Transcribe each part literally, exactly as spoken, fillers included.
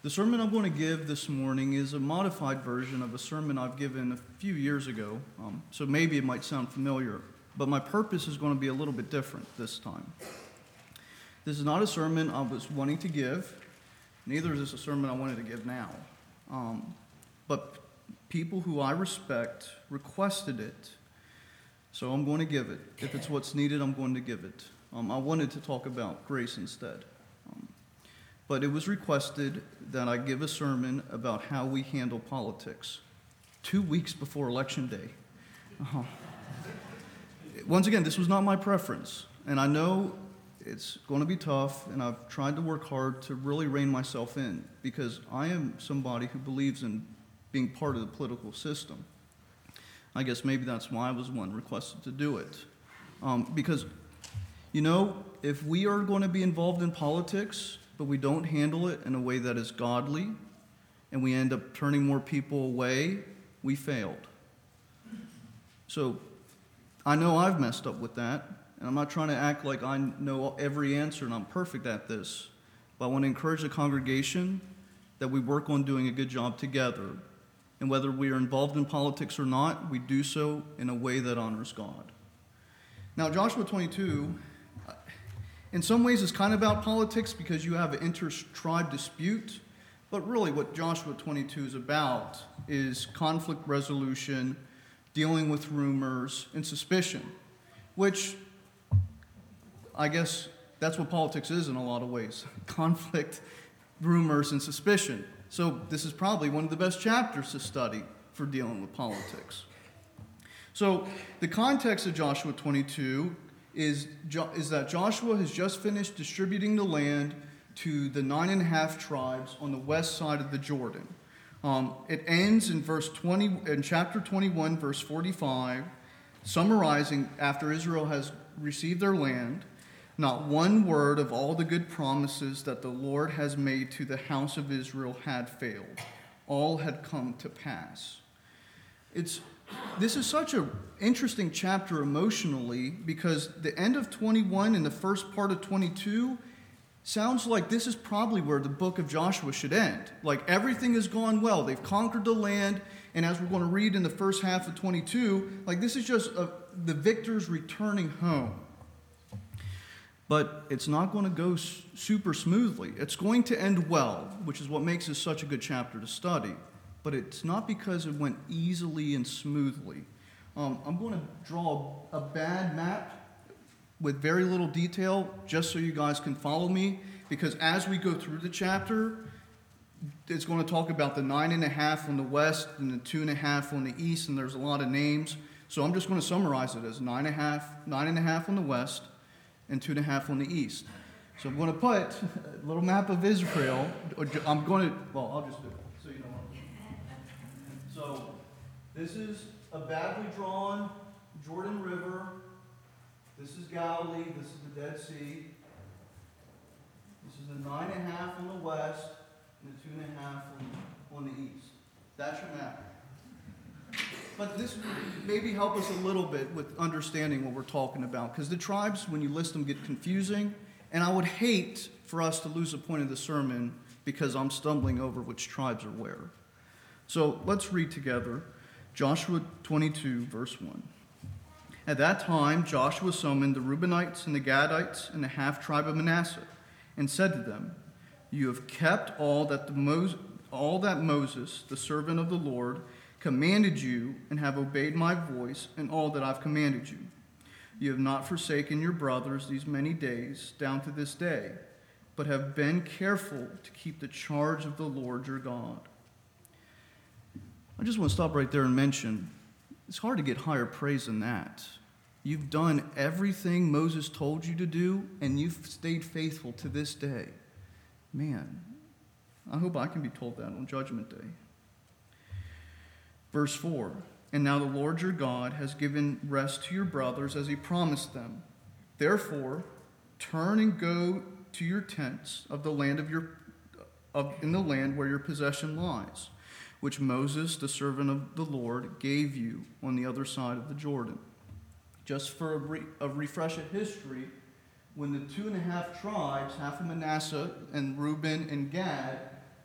The sermon I'm going to give this morning is a modified version of a sermon I've given a few years ago, um, so maybe it might sound familiar, but my purpose is going to be a little bit different this time. This is not a sermon I was wanting to give, neither is this a sermon I wanted to give now, um, but people who I respect requested it, so I'm going to give it. If it's what's needed, I'm going to give it. Um, I wanted to talk about grace instead. Um, but it was requested that I give a sermon about how we handle politics two weeks before Election Day. Uh-huh. Once again, this was not my preference, and I know it's going to be tough, and I've tried to work hard to really rein myself in, because I am somebody who believes in being part of the political system. I guess maybe that's why I was one requested to do it. Um, because, you know, if we are going to be involved in politics, but we don't handle it in a way that is godly, and we end up turning more people away, we failed. So I know I've messed up with that, and I'm not trying to act like I know every answer and I'm perfect at this, but I want to encourage the congregation that we work on doing a good job together. And whether we are involved in politics or not, we do so in a way that honors God. Now, Joshua twenty-two, in some ways, is kind of about politics because you have an inter-tribe dispute. But really, what Joshua twenty-two is about is conflict resolution, dealing with rumors and suspicion, which I guess that's what politics is in a lot of ways: conflict, rumors, and suspicion. So this is probably one of the best chapters to study for dealing with politics. So the context of Joshua twenty-two is, is that Joshua has just finished distributing the land to the nine and a half tribes on the west side of the Jordan. Um, it ends in verse twenty, in chapter twenty-one, verse forty-five, summarizing after Israel has received their land. Not one word of all the good promises that the Lord has made to the house of Israel had failed. All had come to pass. It's, this is such an interesting chapter emotionally because the end of twenty-one and the first part of twenty-two sounds like this is probably where the book of Joshua should end. Like everything has gone well. They've conquered the land, and as we're going to read in the first half of twenty-two, like this is just a, the victors returning home. But it's not going to go super smoothly. It's going to end well, which is what makes this such a good chapter to study. But it's not because it went easily and smoothly. Um, I'm going to draw a bad map with very little detail, just so you guys can follow me, because as we go through the chapter, it's going to talk about the nine and a half on the west and the two and a half on the east, and there's a lot of names. So I'm just going to summarize it as nine and a half, nine and a half on the west, and two and a half on the east. So I'm going to put a little map of Israel. I'm going to, well, I'll just do it so you know. So this is a badly drawn Jordan River. This is Galilee. This is the Dead Sea. This is the nine and a half on the west and the two and a half on, on the east. That's your map. But this maybe help us a little bit with understanding what we're talking about, because the tribes, when you list them, get confusing, and I would hate for us to lose the point of the sermon because I'm stumbling over which tribes are where. So let's read together Joshua twenty-two, verse one. At that time, Joshua summoned the Reubenites and the Gadites and the half-tribe of Manasseh and said to them, "You have kept all that, the Mo- all that Moses, the servant of the Lord, commanded you, and have obeyed my voice in all that I've commanded you. You have not forsaken your brothers these many days down to this day, but have been careful to keep the charge of the Lord your God." I just want to stop right there and mention, it's hard to get higher praise than that. You've done everything Moses told you to do, and you've stayed faithful to this day. Man, I hope I can be told that on Judgment Day. Verse four, "And now the Lord your God has given rest to your brothers as he promised them. Therefore, turn and go to your tents of the land of your of in the land where your possession lies, which Moses, the servant of the Lord, gave you on the other side of the Jordan." Just for a, re- a refresh of history, when the two and a half tribes, half of Manasseh and Reuben and Gad,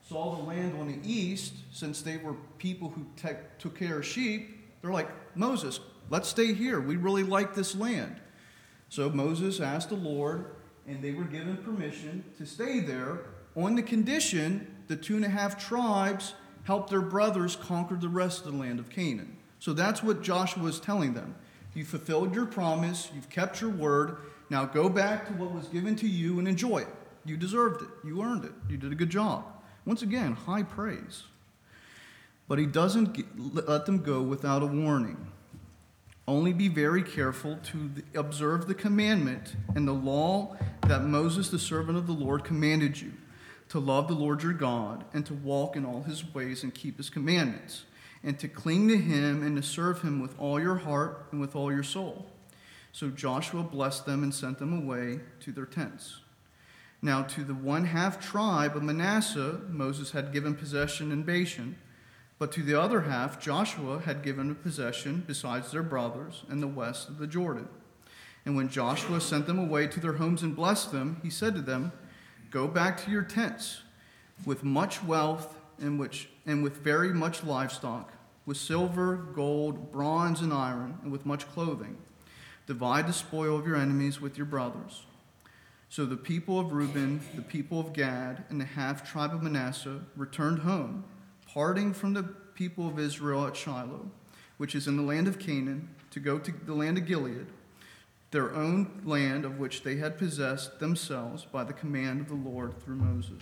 saw the land on the east, since they were people who te- took care of sheep, they're like, Moses, let's stay here. We really like this land. So Moses asked the Lord, and they were given permission to stay there on the condition the two and a half tribes help their brothers conquer the rest of the land of Canaan. So that's what Joshua is telling them. You fulfilled your promise. You've kept your word. Now go back to what was given to you and enjoy it. You deserved it. You earned it. You did a good job. Once again, high praise. But he doesn't get, let them go without a warning. Only be very careful to observe the commandment and the law that Moses, the servant of the Lord, commanded you, to love the Lord your God and to walk in all his ways and keep his commandments, and to cling to him and to serve him with all your heart and with all your soul. So Joshua blessed them and sent them away to their tents. Now to the one half tribe of Manasseh, Moses had given possession in Bashan, but to the other half, Joshua had given a possession besides their brothers in the west of the Jordan. And when Joshua sent them away to their homes and blessed them, he said to them, go back to your tents with much wealth and, which, and with very much livestock, with silver, gold, bronze, and iron, and with much clothing. Divide the spoil of your enemies with your brothers. So the people of Reuben, the people of Gad, and the half tribe of Manasseh returned home, parting from the people of Israel at Shiloh, which is in the land of Canaan, to go to the land of Gilead, their own land of which they had possessed themselves by the command of the Lord through Moses.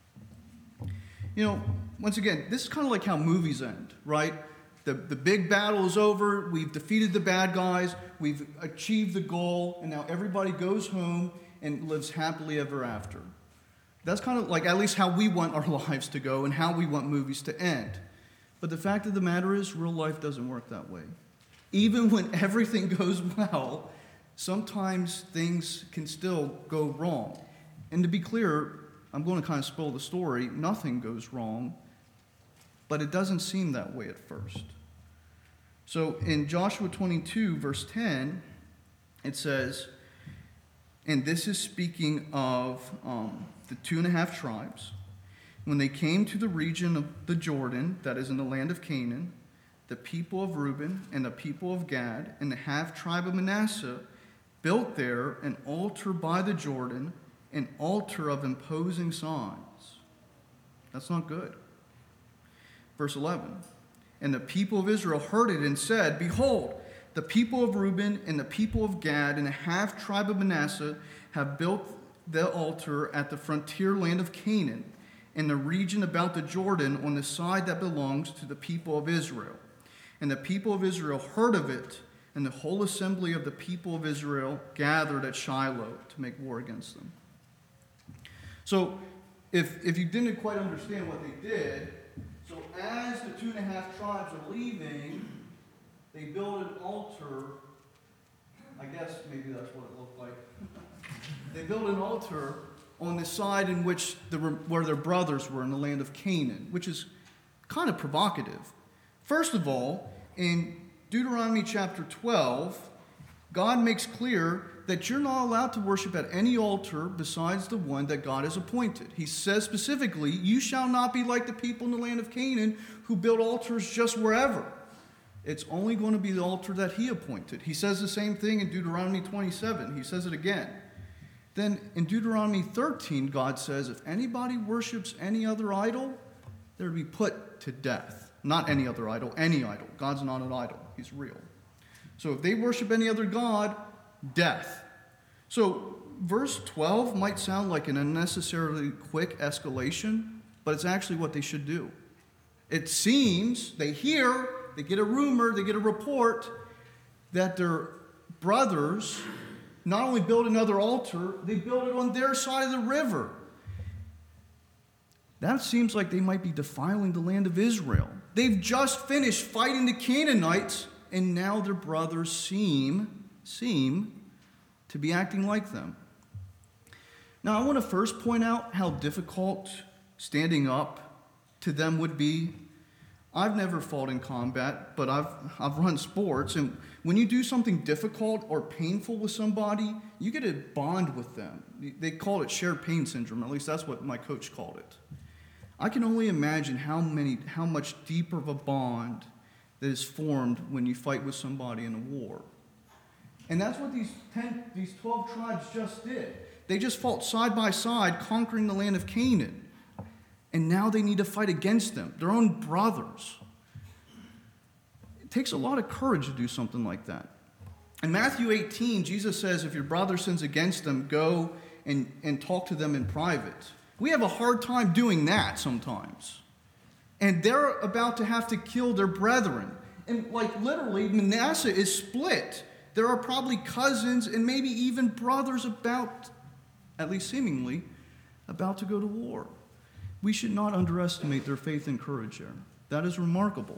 You know, once again, this is kind of like how movies end, right? The, the big battle is over, we've defeated the bad guys, we've achieved the goal, and now everybody goes home and lives happily ever after. That's kind of like at least how we want our lives to go and how we want movies to end. But the fact of the matter is, real life doesn't work that way. Even when everything goes well, sometimes things can still go wrong. And to be clear, I'm going to kind of spoil the story. Nothing goes wrong, but it doesn't seem that way at first. So in Joshua twenty-two, verse ten, it says, and this is speaking of um, the two and a half tribes. When they came to the region of the Jordan, that is in the land of Canaan, the people of Reuben and the people of Gad and the half tribe of Manasseh built there an altar by the Jordan, an altar of imposing signs. That's not good. Verse eleven, and the people of Israel heard it and said, behold, the people of Reuben and the people of Gad and the half tribe of Manasseh have built the altar at the frontier land of Canaan, in the region about the Jordan on the side that belongs to the people of Israel. And the people of Israel heard of it, and the whole assembly of the people of Israel gathered at Shiloh to make war against them. So, if, if you didn't quite understand what they did, so as the two and a half tribes are leaving, they build an altar. I guess maybe that's what it looked like. They built an altar on the side in which the, where their brothers were in the land of Canaan, which is kind of provocative. First of all, in Deuteronomy chapter twelve, God makes clear that you're not allowed to worship at any altar besides the one that God has appointed. He says specifically, you shall not be like the people in the land of Canaan who built altars just wherever. It's only going to be the altar that he appointed. He says the same thing in Deuteronomy twenty-seven. He says it again. Then in Deuteronomy thirteen, God says, if anybody worships any other idol, they're to be put to death. Not any other idol, any idol. God's not an idol. He's real. So if they worship any other god, death. So verse twelve might sound like an unnecessarily quick escalation, but it's actually what they should do. It seems they hear, they get a rumor, they get a report that their brothers not only build another altar, they build it on their side of the river. That seems like they might be defiling the land of Israel. They've just finished fighting the Canaanites, and now their brothers seem, seem to be acting like them. Now, I want to first point out how difficult standing up to them would be. I've never fought in combat, but I've I've run sports, and when you do something difficult or painful with somebody, you get a bond with them. They call it shared pain syndrome. At least that's what my coach called it. I can only imagine how many, how much deeper of a bond that is formed when you fight with somebody in a war. And that's what these ten, these twelve tribes just did. They just fought side by side, conquering the land of Canaan. And now they need to fight against them, their own brothers. It takes a lot of courage to do something like that. In Matthew eighteen, Jesus says, if your brother sins against them, go and, and talk to them in private. We have a hard time doing that sometimes. And they're about to have to kill their brethren. And like literally, Manasseh is split. There are probably cousins and maybe even brothers about, at least seemingly, about to go to war. We should not underestimate their faith and courage there. That is remarkable.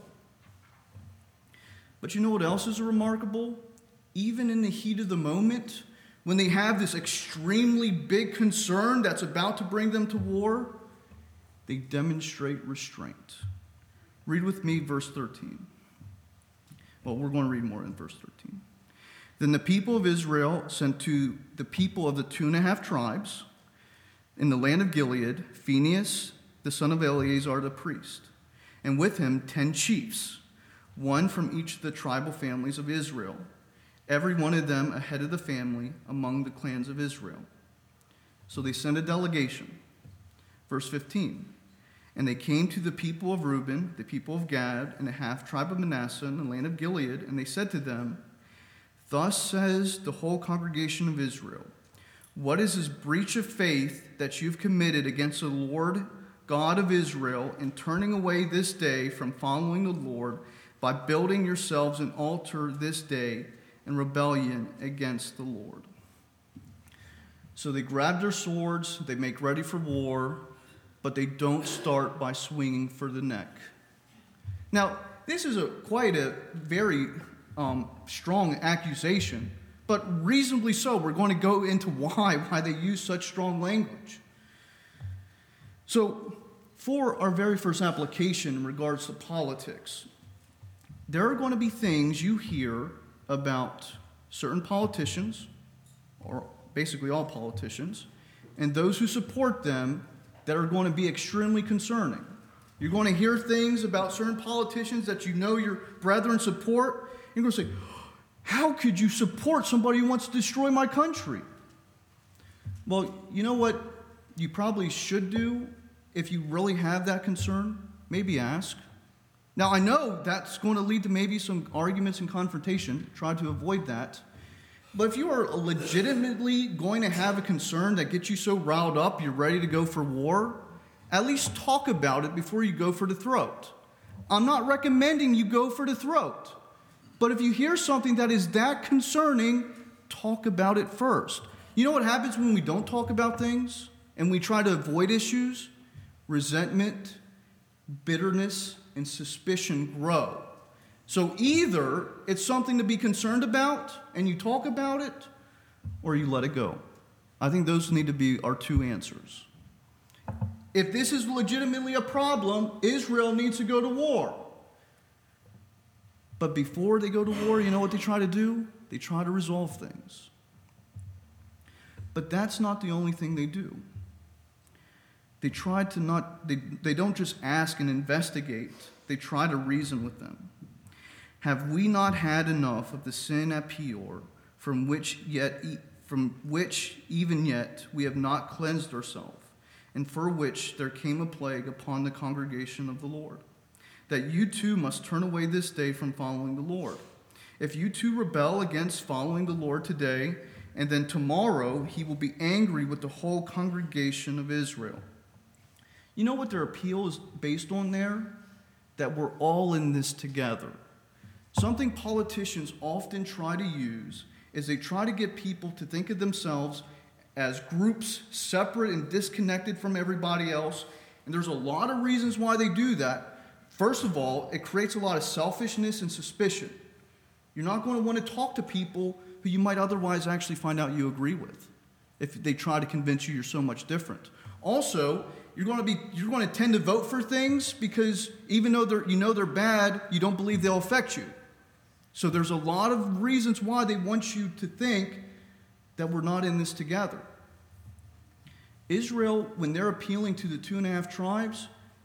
But you know what else is remarkable? Even in the heat of the moment, when they have this extremely big concern that's about to bring them to war, they demonstrate restraint. Read with me verse thirteen. Well, we're going to read more in verse thirteen. Then the people of Israel sent to the people of the two and a half tribes in the land of Gilead, Phinehas, the son of Eleazar the priest, and with him ten chiefs, one from each of the tribal families of Israel, every one of them a head of the family among the clans of Israel. So they sent a delegation. Verse fifteen. And they came to the people of Reuben, the people of Gad, and the half tribe of Manasseh in the land of Gilead, and they said to them, thus says the whole congregation of Israel, what is this breach of faith that you've committed against the Lord God of Israel in turning away this day from following the Lord by building yourselves an altar this day in rebellion against the Lord? So they grab their swords, they make ready for war, but they don't start by swinging for the neck. Now, this is a quite a very um, strong accusation, but reasonably so. We're going to go into why, why they use such strong language. So, for our very first application in regards to politics, there are going to be things you hear about certain politicians, or basically all politicians, and those who support them that are going to be extremely concerning. You're going to hear things about certain politicians that you know your brethren support. You're going to say, how could you support somebody who wants to destroy my country? Well, you know what you probably should do if you really have that concern? Maybe ask. Now, I know that's going to lead to maybe some arguments and confrontation. Try to avoid that. But if you are legitimately going to have a concern that gets you so riled up you're ready to go for war, at least talk about it before you go for the throat. I'm not recommending you go for the throat. But if you hear something that is that concerning, talk about it first. You know what happens when we don't talk about things and we try to avoid issues? Resentment, bitterness, and suspicion grow. So either it's something to be concerned about and you talk about it, or you let it go. I think those need to be our two answers. If this is legitimately a problem, Israel needs to go to war. But before they go to war, you know what they try to do? They try to resolve things. But that's not the only thing they do. They try to not, they, they don't just ask and investigate. They try to reason with them. Have we not had enough of the sin at Peor, from which yet, from which even yet we have not cleansed ourselves, and for which there came a plague upon the congregation of the Lord, that you too must turn away this day from following the Lord? If you too rebel against following the Lord today, and then tomorrow he will be angry with the whole congregation of Israel. You know what their appeal is based on there? That we're all in this together. Something politicians often try to use is they try to get people to think of themselves as groups separate and disconnected from everybody else. And there's a lot of reasons why they do that. First of all, it creates a lot of selfishness and suspicion. You're not going to want to talk to people who you might otherwise actually find out you agree with if they try to convince you you're so much different. Also, you're going to be you're going to tend to vote for things because even though they're, you know they're bad, you don't believe they'll affect you. So there's a lot of reasons why they want you to think that we're not in this together. Israel, when they're appealing to the two and a half tribes,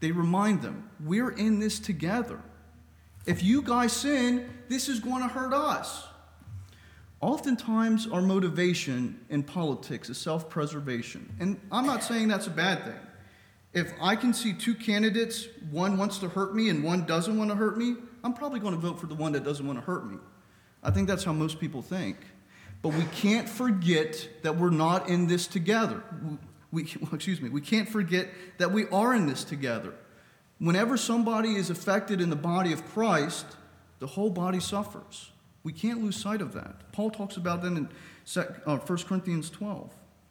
they remind them, we're in this together. If you guys sin, this is going to hurt us. Oftentimes, our motivation in politics is self-preservation. And I'm not saying that's a bad thing. If I can see two candidates, one wants to hurt me and one doesn't want to hurt me, I'm probably going to vote for the one that doesn't want to hurt me. I think that's how most people think. But we can't forget that we're not in this together. We, excuse me, we can't forget that we are in this together. Whenever somebody is affected in the body of Christ, the whole body suffers. We can't lose sight of that. Paul talks about that in First Corinthians twelve.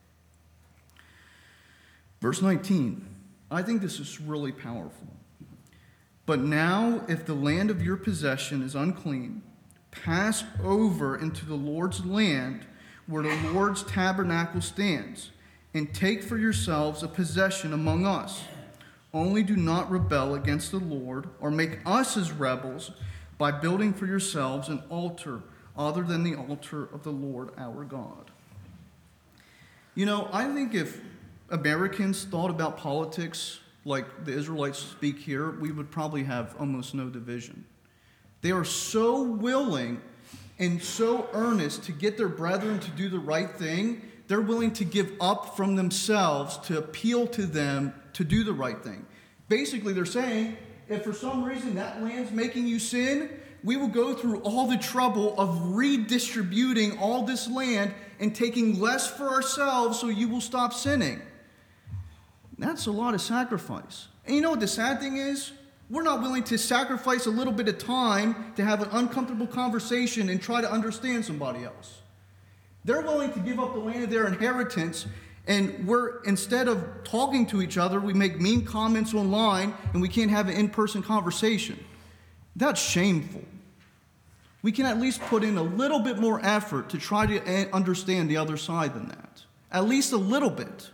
Verse nineteen. I think this is really powerful. But now, if the land of your possession is unclean, pass over into the Lord's land where the Lord's tabernacle stands, and take for yourselves a possession among us. Only do not rebel against the Lord or make us as rebels by building for yourselves an altar other than the altar of the Lord our God. You know, I think if Americans thought about politics like the Israelites speak here, we would probably have almost no division. They are so willing and so earnest to get their brethren to do the right thing, they're willing to give up from themselves to appeal to them to do the right thing. Basically, they're saying, if for some reason that land's making you sin, we will go through all the trouble of redistributing all this land and taking less for ourselves so you will stop sinning. That's a lot of sacrifice. And you know what the sad thing is? We're not willing to sacrifice a little bit of time to have an uncomfortable conversation and try to understand somebody else. They're willing to give up the land of their inheritance, and we're, instead of talking to each other, we make mean comments online and we can't have an in-person conversation. That's shameful. We can at least put in a little bit more effort to try to understand the other side than that. At least a little bit.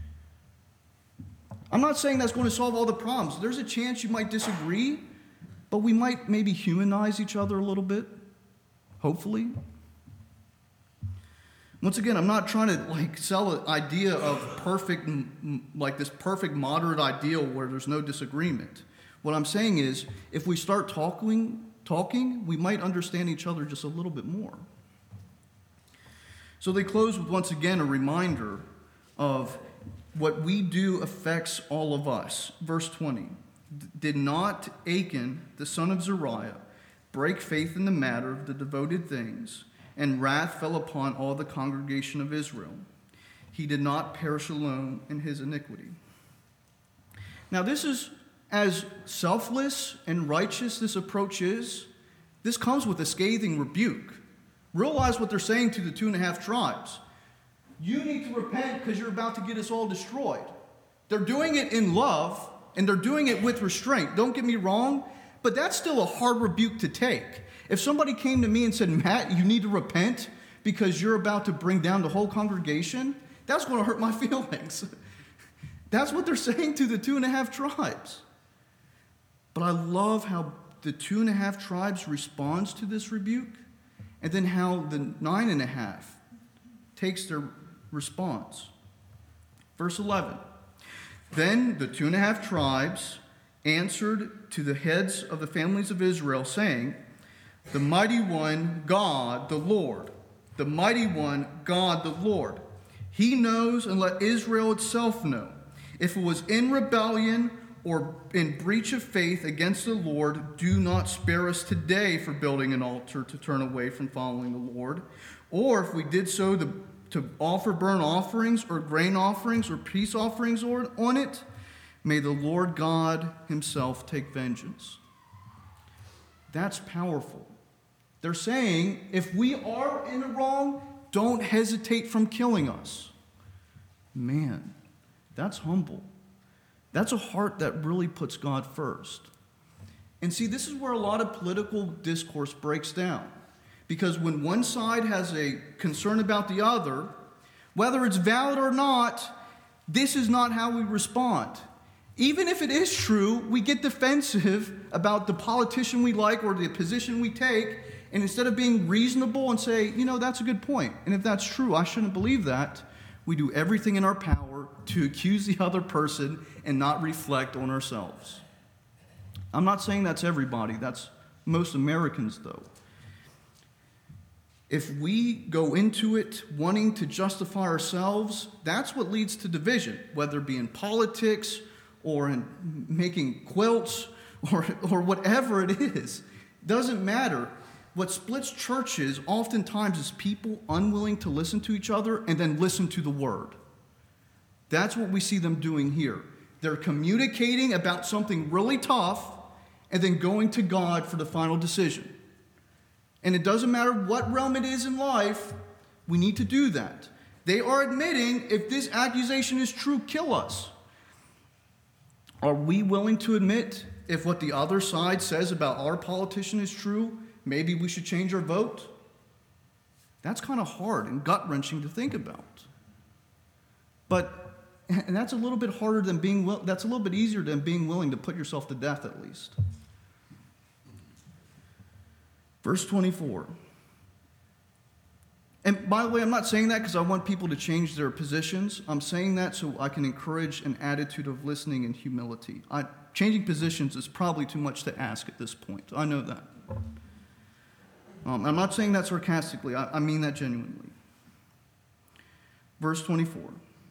I'm not saying that's going to solve all the problems. There's a chance you might disagree, but we might maybe humanize each other a little bit, hopefully. Once again, I'm not trying to like sell an idea of perfect, like this perfect moderate ideal where there's no disagreement. What I'm saying is, if we start talking, talking, we might understand each other just a little bit more. So they close with, once again, a reminder of what we do affects all of us. Verse twenty, did not Achan, the son of Zeruiah, break faith in the matter of the devoted things, and wrath fell upon all the congregation of Israel? He did not perish alone in his iniquity. Now this is, as selfless and righteous this approach is, this comes with a scathing rebuke. Realize what they're saying to the two and a half tribes. You need to repent because you're about to get us all destroyed. They're doing it in love, and they're doing it with restraint. Don't get me wrong, but that's still a hard rebuke to take. If somebody came to me and said, Matt, you need to repent because you're about to bring down the whole congregation, that's going to hurt my feelings. That's what they're saying to the two and a half tribes. But I love how the two and a half tribes responds to this rebuke, and then how the nine and a half takes their response. Verse eleven. Then the two and a half tribes answered to the heads of the families of Israel, saying, the mighty one, God, the Lord. The mighty one, God, the Lord. He knows, and let Israel itself know. If it was in rebellion or in breach of faith against the Lord, do not spare us today for building an altar to turn away from following the Lord. Or if we did so to, to offer burnt offerings or grain offerings or peace offerings on it, may the Lord God himself take vengeance. That's powerful. They're saying, if we are in the wrong, don't hesitate from killing us. Man, that's humble. That's a heart that really puts God first. And see, this is where a lot of political discourse breaks down. Because when one side has a concern about the other, whether it's valid or not, this is not how we respond. Even if it is true, we get defensive about the politician we like or the position we take, and instead of being reasonable and say, you know, that's a good point, and if that's true, I shouldn't believe that, we do everything in our power to accuse the other person and not reflect on ourselves. I'm not saying that's everybody. That's most Americans, though. If we go into it wanting to justify ourselves, that's what leads to division, whether it be in politics or in making quilts or, or whatever it is. Doesn't matter. What splits churches oftentimes is people unwilling to listen to each other and then listen to the word. That's what we see them doing here. They're communicating about something really tough and then going to God for the final decision. And it doesn't matter what realm it is in life, we need to do that. They are admitting, if this accusation is true, kill us. Are we willing to admit if what the other side says about our politician is true, maybe we should change our vote? That's kind of hard and gut-wrenching to think about. But, and that's a little bit harder than being, that's a little bit easier than being willing to put yourself to death at least. Verse twenty-four. And by the way, I'm not saying that because I want people to change their positions. I'm saying that so I can encourage an attitude of listening and humility. I, changing positions is probably too much to ask at this point. I know that. Um, I'm not saying that sarcastically. I, I mean that genuinely. Verse twenty-four.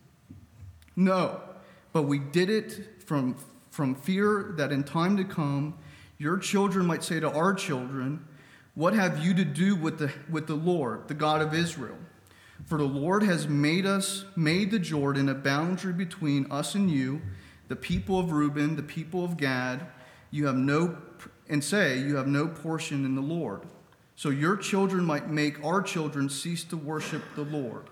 No, but we did it from, from fear that in time to come, your children might say to our children, what have you to do with the, with the Lord, the God of Israel? For the Lord has made us, made the Jordan a boundary between us and you, the people of Reuben, the people of Gad. You have no, and say, you have no portion in the Lord. So your children might make our children cease to worship the Lord.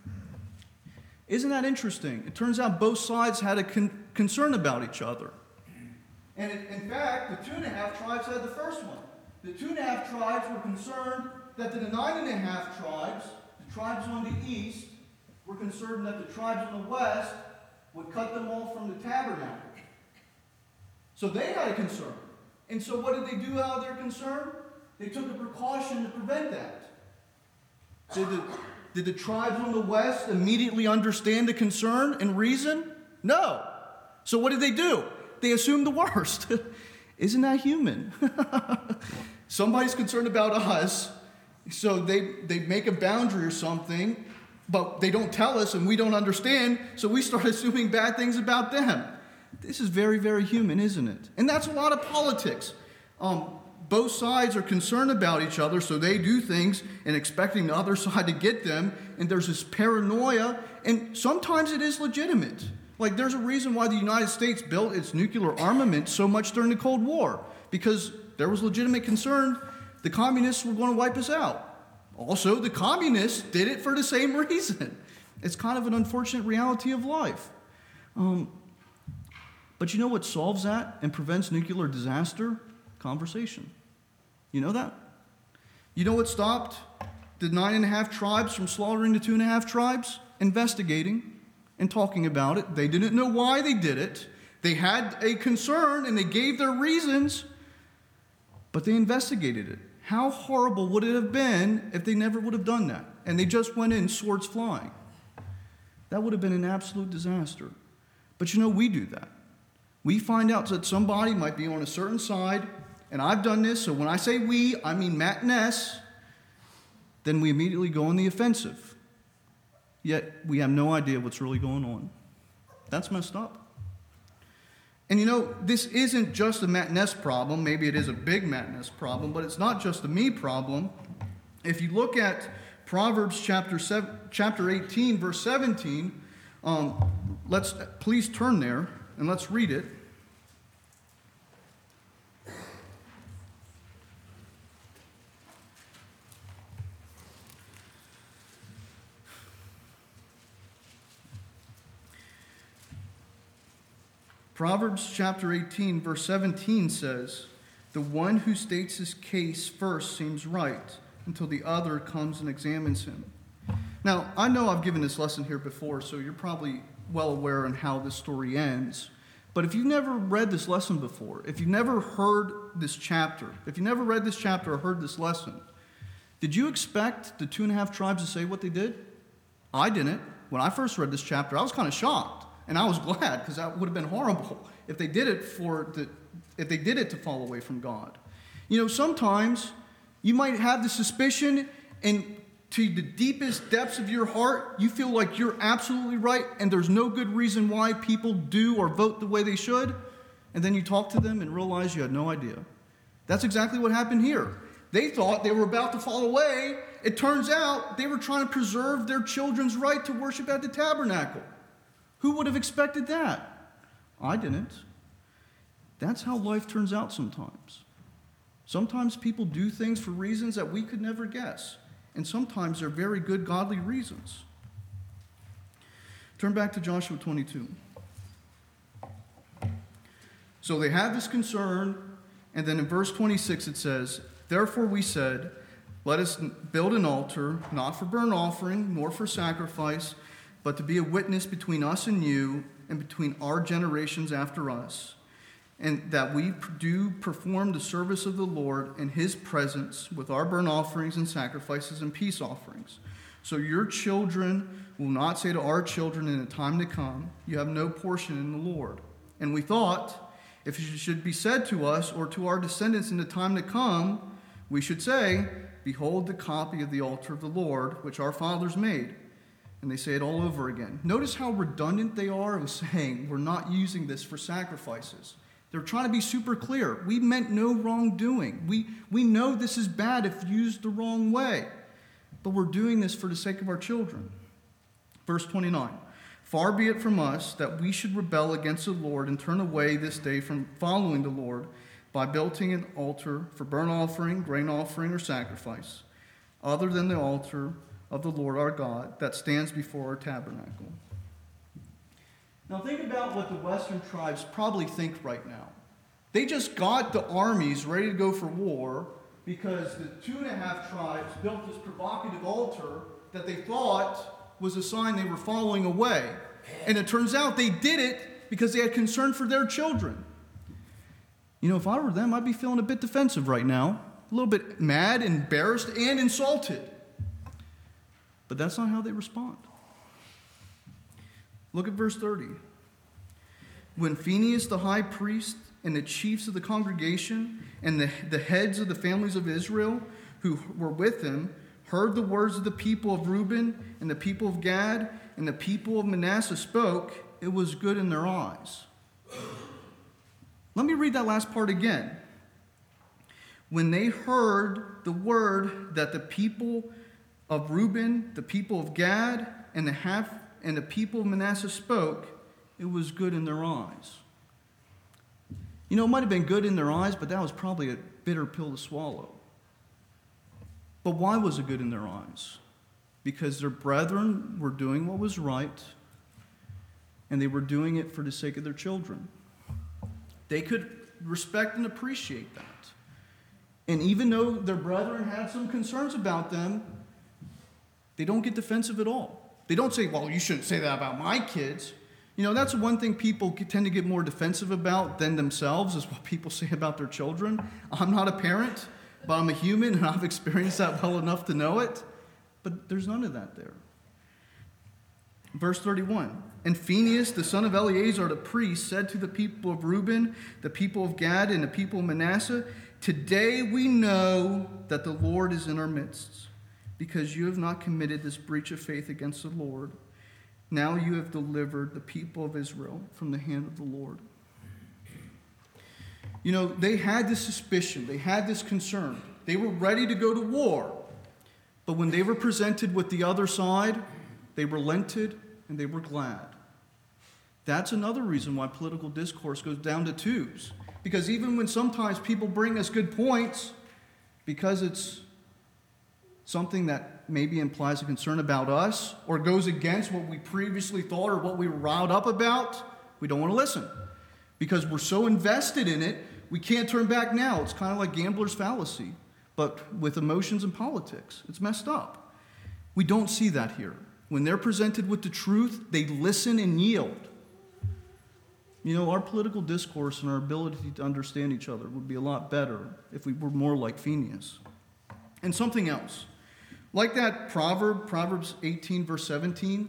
Isn't that interesting? It turns out both sides had a con- concern about each other. And in fact, the two and a half tribes had the first one. The two and a half tribes were concerned that the nine and a half tribes, the tribes on the east, were concerned that the tribes on the west would cut them off from the tabernacle. So they had a concern. And so what did they do out of their concern? They took a precaution to prevent that. Did the, did the tribes on the west immediately understand the concern and reason? No. So what did they do? They assumed the worst. Isn't that human? Somebody's concerned about us, so they, they make a boundary or something, but they don't tell us and we don't understand, so we start assuming bad things about them. This is very, very human, isn't it? And that's a lot of politics. Um, both sides are concerned about each other, so they do things and expecting the other side to get them, and there's this paranoia, and sometimes it is legitimate. Like, there's a reason why the United States built its nuclear armament so much during the Cold War, because there was legitimate concern the communists were going to wipe us out. Also, the communists did it for the same reason. It's kind of an unfortunate reality of life. Um, but you know what solves that and prevents nuclear disaster? Conversation. You know that? You know what stopped the nine and a half tribes from slaughtering the two and a half tribes? Investigating and talking about it. They didn't know why they did it. They had a concern and they gave their reasons, but they investigated it. How horrible would it have been if they never would have done that and they just went in swords flying? That would have been an absolute disaster. But you know, we do that. We find out that somebody might be on a certain side, and I've done this, so when I say we, I mean Matt Ness, then we immediately go on the offensive. Yet we have no idea what's really going on. That's messed up. And you know, this isn't just a Matt Ness problem. Maybe it is a big Matt Ness problem, but it's not just a me problem. If you look at Proverbs chapter seven, chapter eighteen, verse seventeen, um, let's please turn there and let's read it. Proverbs chapter eighteen, verse seventeen says, "The one who states his case first seems right until the other comes and examines him." Now, I know I've given this lesson here before, so you're probably well aware on how this story ends. But if you've never read this lesson before, if you've never heard this chapter, if you never read this chapter or heard this lesson, did you expect the two and a half tribes to say what they did? I didn't. when I first read this chapter, I was kind of shocked. And I was glad, because that would have been horrible if they did it for the, if they did it to fall away from God. You know, sometimes you might have the suspicion, and to the deepest depths of your heart, you feel like you're absolutely right, and there's no good reason why people do or vote the way they should. And then you talk to them and realize you had no idea. That's exactly what happened here. They thought they were about to fall away. It turns out they were trying to preserve their children's right to worship at the tabernacle. Who would have expected that? I didn't. That's how life turns out sometimes. Sometimes people do things for reasons that we could never guess. And sometimes they're very good, godly reasons. Turn back to Joshua twenty-two. So they have this concern, and then in verse twenty-six it says, "Therefore we said, let us build an altar, not for burnt offering, nor for sacrifice, but to be a witness between us and you, and between our generations after us, and that we do perform the service of the Lord in his presence with our burnt offerings and sacrifices and peace offerings. So your children will not say to our children in the time to come, you have no portion in the Lord. And we thought, if it should be said to us or to our descendants in the time to come, we should say, behold the copy of the altar of the Lord, which our fathers made." And they say it all over again. Notice how redundant they are of saying, we're not using this for sacrifices. They're trying to be super clear. We meant no wrongdoing. We, we know this is bad if used the wrong way. But we're doing this for the sake of our children. Verse twenty-nine. "Far be it from us that we should rebel against the Lord and turn away this day from following the Lord by building an altar for burnt offering, grain offering, or sacrifice, other than the altar of the Lord our God that stands before our tabernacle." Now think about what the Western tribes probably think right now. They just got the armies ready to go for war because the two and a half tribes built this provocative altar that they thought was a sign they were falling away. And it turns out they did it because they had concern for their children. You know, if I were them, I'd be feeling a bit defensive right now. A little bit mad, embarrassed, and insulted. But that's not how they respond. Look at verse thirty. "When Phinehas the high priest and the chiefs of the congregation and the, the heads of the families of Israel who were with him heard the words of the people of Reuben and the people of Gad and the people of Manasseh spoke, it was good in their eyes." Let me read that last part again. "When they heard the word that the people of Reuben, the people of Gad, and the half and the people of Manasseh spoke, it was good in their eyes." You know, it might have been good in their eyes, but that was probably a bitter pill to swallow. But why was it good in their eyes? Because their brethren were doing what was right, and they were doing it for the sake of their children. They could respect and appreciate that. And even though their brethren had some concerns about them, they don't get defensive at all. They don't say, well, you shouldn't say that about my kids. You know, that's one thing people tend to get more defensive about than themselves, is what people say about their children. I'm not a parent, but I'm a human, and I've experienced that well enough to know it. But there's none of that there. Verse thirty-one. "And Phinehas, the son of Eleazar the priest, said to the people of Reuben, the people of Gad, and the people of Manasseh, today we know that the Lord is in our midst, because you have not committed this breach of faith against the Lord. Now you have delivered the people of Israel from the hand of the Lord." You know, they had this suspicion. They had this concern. They were ready to go to war. But when they were presented with the other side, they relented and they were glad. That's another reason why political discourse goes down the tubes. Because even when sometimes people bring us good points, because it's something that maybe implies a concern about us or goes against what we previously thought or what we were riled up about, we don't want to listen. Because we're so invested in it, we can't turn back now. It's kind of like gambler's fallacy, but with emotions and politics. It's messed up. We don't see that here. When they're presented with the truth, they listen and yield. You know, our political discourse and our ability to understand each other would be a lot better if we were more like Phinehas. And something else. Like that proverb, Proverbs eighteen, verse seventeen,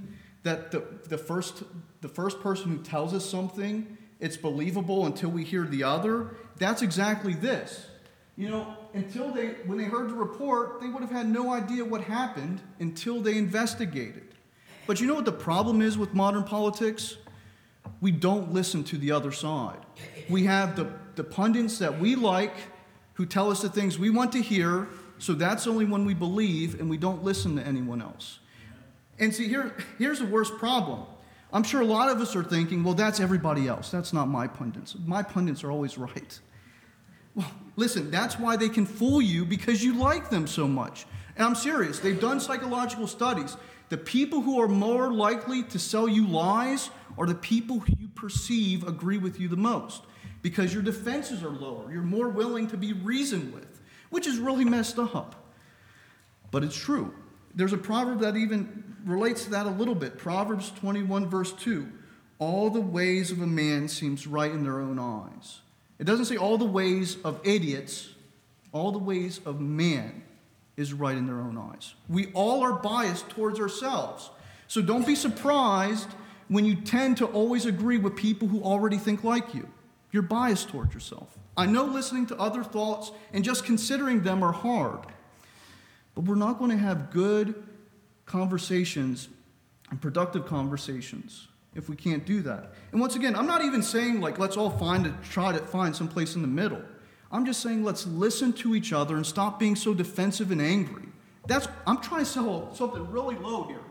that the, the, first, the first person who tells us something, it's believable until we hear the other. That's exactly this. You know, until they, when they heard the report, they would have had no idea what happened until they investigated. But you know what the problem is with modern politics? We don't listen to the other side. We have the, the pundits that we like who tell us the things we want to hear, so that's only when we believe, and we don't listen to anyone else. And see, here, here's the worst problem. I'm sure a lot of us are thinking, well, that's everybody else. That's not my pundits. My pundits are always right. Well, listen, that's why they can fool you, because you like them so much. And I'm serious. They've done psychological studies. The people who are more likely to sell you lies are the people who you perceive agree with you the most, because your defenses are lower. You're more willing to be reasoned with, which is really messed up. But it's true. There's a proverb that even relates to that a little bit. Proverbs twenty-one, verse two. All the ways of a man seems right in their own eyes. It doesn't say all the ways of idiots. All the ways of man is right in their own eyes. We all are biased towards ourselves. So don't be surprised when you tend to always agree with people who already think like you. You're biased towards yourself. I know listening to other thoughts and just considering them are hard. But we're not going to have good conversations and productive conversations if we can't do that. And once again, I'm not even saying like let's all find a, try to find some place in the middle. I'm just saying let's listen to each other and stop being so defensive and angry. That's I'm trying to sell something really low here.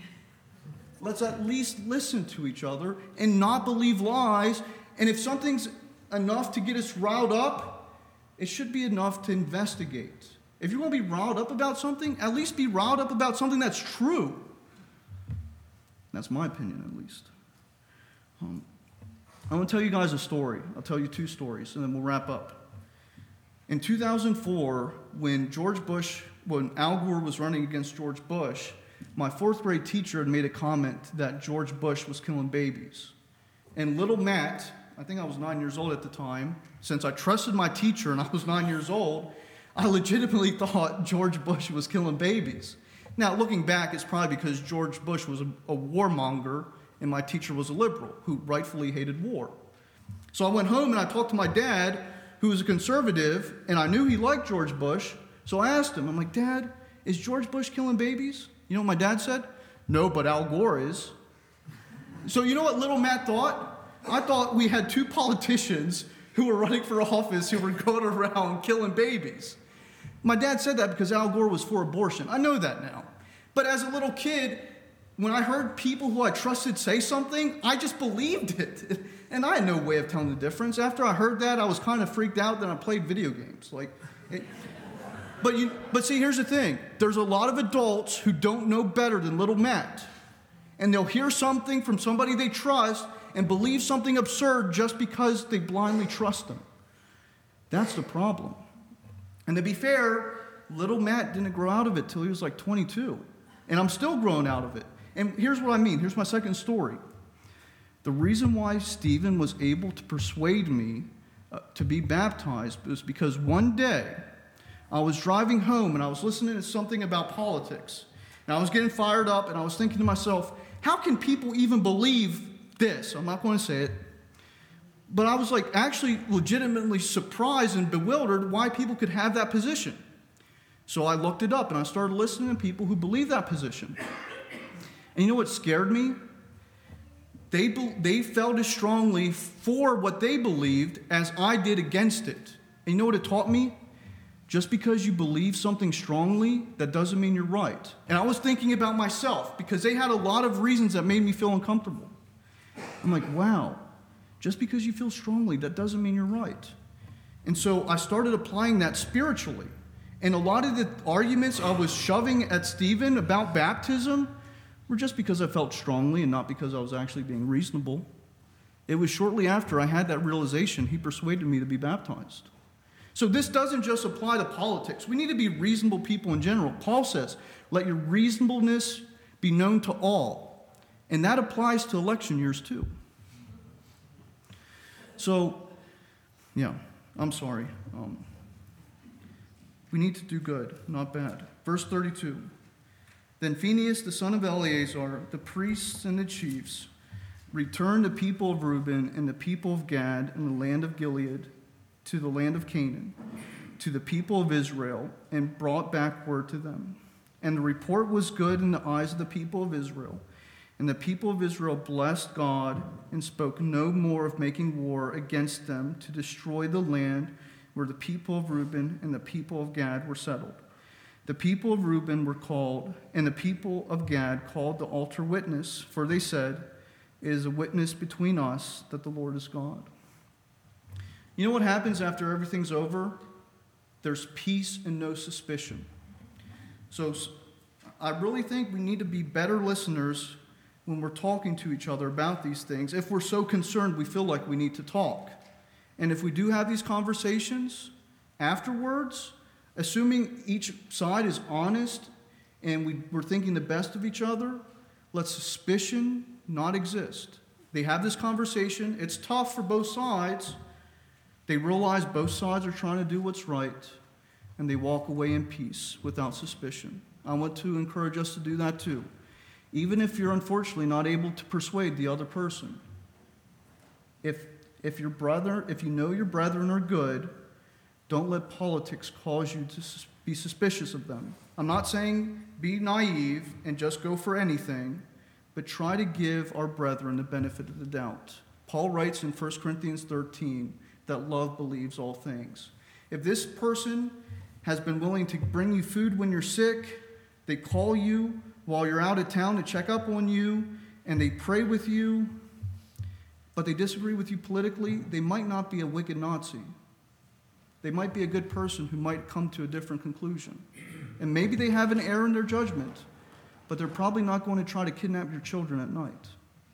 Let's at least listen to each other and not believe lies. And if something's enough to get us riled up, it should be enough to investigate. If you're going to be riled up about something, at least be riled up about something that's true. That's my opinion, at least. Um, I want to tell you guys a story. I'll tell you two stories, and then we'll wrap up. In two thousand four, when George Bush, when Al Gore was running against George Bush, my fourth grade teacher had made a comment that George Bush was killing babies. And little Matt, I think I was nine years old at the time, since I trusted my teacher and I was nine years old, I legitimately thought George Bush was killing babies. Now, looking back, it's probably because George Bush was a, a warmonger and my teacher was a liberal who rightfully hated war. So I went home and I talked to my dad, who was a conservative, and I knew he liked George Bush. So I asked him, I'm like, Dad, is George Bush killing babies? You know what my dad said? No, but Al Gore is. So you know what little Matt thought? I thought we had two politicians who were running for office who were going around killing babies. My dad said that because Al Gore was for abortion. I know that now. But as a little kid, when I heard people who I trusted say something, I just believed it. And I had no way of telling the difference. After I heard that, I was kind of freaked out that I played video games. Like, it, but you, but see, here's the thing. There's a lot of adults who don't know better than little Matt. And they'll hear something from somebody they trust and believe something absurd just because they blindly trust them. That's the problem. And to be fair, little Matt didn't grow out of it till he was like twenty-two. And I'm still growing out of it. And here's what I mean. Here's my second story. The reason why Stephen was able to persuade me uh, to be baptized was because one day I was driving home and I was listening to something about politics. And I was getting fired up and I was thinking to myself, how can people even believe this? I'm not going to say it. But I was like actually legitimately surprised and bewildered why people could have that position. So I looked it up and I started listening to people who believe that position. And you know what scared me? They, be, they felt as strongly for what they believed as I did against it. And you know what it taught me? Just because you believe something strongly, that doesn't mean you're right. And I was thinking about myself because they had a lot of reasons that made me feel uncomfortable. I'm like, wow, just because you feel strongly, that doesn't mean you're right. And so I started applying that spiritually. And a lot of the arguments I was shoving at Stephen about baptism were just because I felt strongly and not because I was actually being reasonable. It was shortly after I had that realization he persuaded me to be baptized. So this doesn't just apply to politics. We need to be reasonable people in general. Paul says, let your reasonableness be known to all. And that applies to election years too. So, yeah, I'm sorry. Um, we need to do good, not bad. Verse thirty-two. Then Phinehas, the son of Eleazar, the priests and the chiefs, returned the people of Reuben and the people of Gad and the land of Gilead to the land of Canaan, to the people of Israel, and brought back word to them. And the report was good in the eyes of the people of Israel. And the people of Israel blessed God and spoke no more of making war against them to destroy the land where the people of Reuben and the people of Gad were settled. The people of Reuben were called, and the people of Gad called the altar witness, for they said, "It is a witness between us that the Lord is God." You know what happens after everything's over? There's peace and no suspicion. So I really think we need to be better listeners when we're talking to each other about these things, if we're so concerned we feel like we need to talk. And if we do have these conversations afterwards, assuming each side is honest and we, we're thinking the best of each other, let suspicion not exist. They have this conversation. It's tough for both sides. They realize both sides are trying to do what's right, and they walk away in peace without suspicion. I want to encourage us to do that too. Even if you're unfortunately not able to persuade the other person. If, if your brother, if you know your brethren are good, don't let politics cause you to be suspicious of them. I'm not saying be naive and just go for anything, but try to give our brethren the benefit of the doubt. Paul writes in First Corinthians thirteen that love believes all things. If this person has been willing to bring you food when you're sick, they call you while you're out of town to check up on you, and they pray with you, but they disagree with you politically, they might not be a wicked Nazi. They might be a good person who might come to a different conclusion. And maybe they have an error in their judgment, but they're probably not going to try to kidnap your children at night.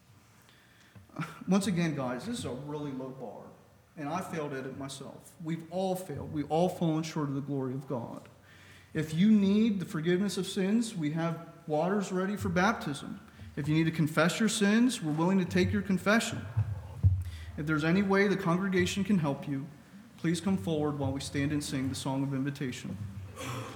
Once again, guys, this is a really low bar, and I failed at it myself. We've all failed. We've all fallen short of the glory of God. If you need the forgiveness of sins, we have waters ready for baptism. If you need to confess your sins, we're willing to take your confession. If there's any way the congregation can help you, please come forward while we stand and sing the song of invitation.